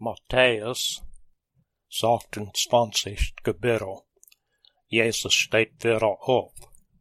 Matthäus 28 Kapitel. Jesus steht wieder op.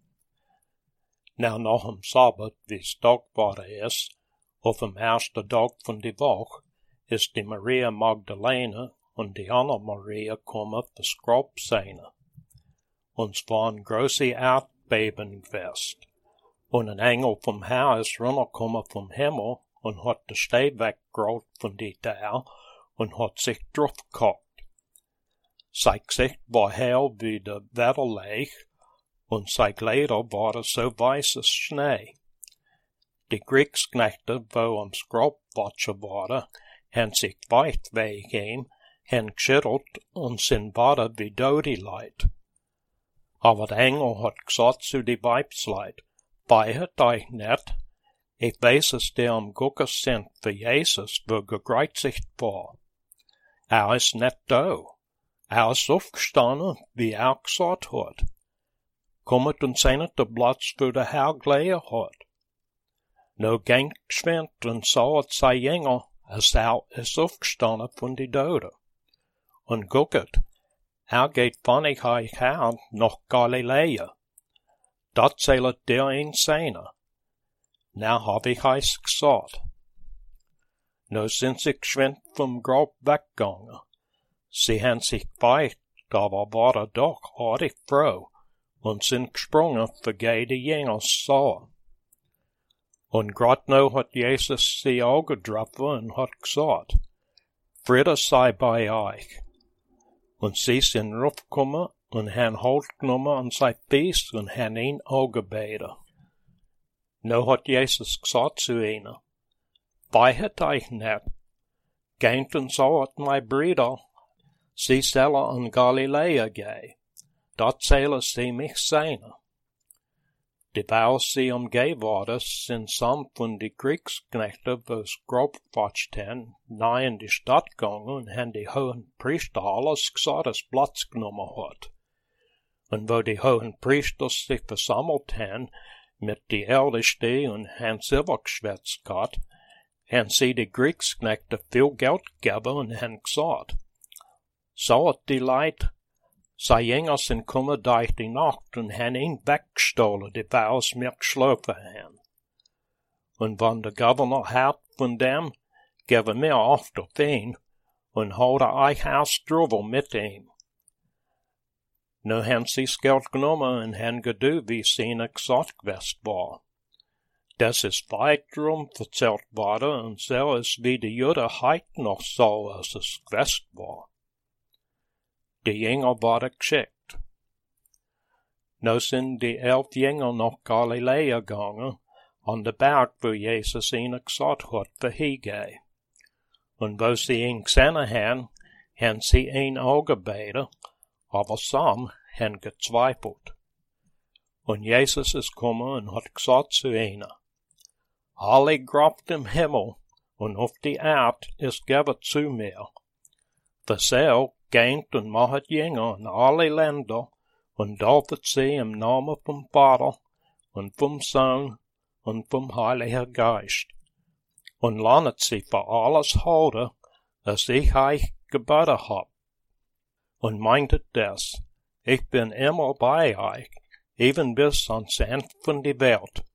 Nou nog om Sabbat, wie's dankbaar is, of am eerste dag van die woche, is die Maria Magdalene und die andere Maria komen fürs Grab sehen. Uns waren große Erdbeben gewesen. Und ein Engel vom Herr ist runtergekommen vom Himmel und hat den Stein weggerollt von die Tür und hat sich drauf geguckt. Sein Gesicht war hell wie der Wetterleich und sein Kleider waren so weiß als Schnee. Die Kriegsknechte, wo ams Grab watschen waren, haben sich weit weg ihm, haben geschüttelt und sind baden wie dode Leid. Aber der Engel hat gesagt zu die Weibsleid, weihet euch nicht, ich weiß, dass der am Gucken sind für Jesus, wo gekreuzigt war. Ist nicht da. Ist aufgestanden, wie gesagt hat. Kommet und sehet der Platz, wo der Herr gelegen hat. No ging geschwind und sahet sei Jünger, als ist aufgestanden von die Toten. Und gucket, geht von euch her nach Galiläa. Dat zählt der in seiner. Na hab ich euch gesagt. No sind sie geschwind vom Grab weggegangen. Sie haben sich geweiht, aber waren doch artig froh und sind gesprungen, für die Jünger sahen. Und grad no hat Jesus sie Augen getroffen und hat gesagt, Friede sei bei euch. Und sie sind raufgekommen und han Halt genommen an sein Fuß und han ihn angebetet. No hat Jesus gesagt zu ihnen, weihet euch nicht, geht und sagt mein Brüder, sie sollen an Galiläa gehen, dort sollen sie mich sehen. Dieweil sie umgeben worden, sind samt von die Kriegsknechte, wo's Grab gewatscht haben, nahe in die Stadt gegangen und haben die hohen Priester alles gesagt, das Platz genommen hat. Und wo die hohen Priester sich versammelt haben, mit die Ältesten und haben selber geschwätzt gehabt, haben sie die Kriegsknechte viel Geld gegeben und haben gesagt, so die Leute, sei Jünger sind kommen durch die Nacht und haben ihn weggestohlen, die weil's mir geschlafen haben. Und wenn der Governor hört von dem, geben wir oft auf ihn und holen euch aus drüber mit ihm. Nu haben sie's Geld genommen und haben gedu, wie es ihnen gesagt gewesen war. Das ist weiterum erzählt worden und so ist wie die Juden heute noch so, als es gewesen war. Die Jünger waren geschickt. Nu sind die 11 Jünger nach Galiläa gegangen, an den Berg, wo Jesus ihnen gesagt hat, für hingehen. Und wo sie ihn gesehen haben sie ihn angebetet, aber some haben gezweifelt. Und Jesus ist gekommen und hat gesagt zu ihnen, alle Kraft im Himmel und auf die Erde ist gegeben zu mir. Versel geht und macht Jünger in alle Länder und tauft sie im Namen vom Vater und vom Sohn und vom Heiligen Geist und lernet sie für alles halten, was ich euch geboten hab. Und meintet das, ich bin immer bei euch, even bis ans Ende von die Welt.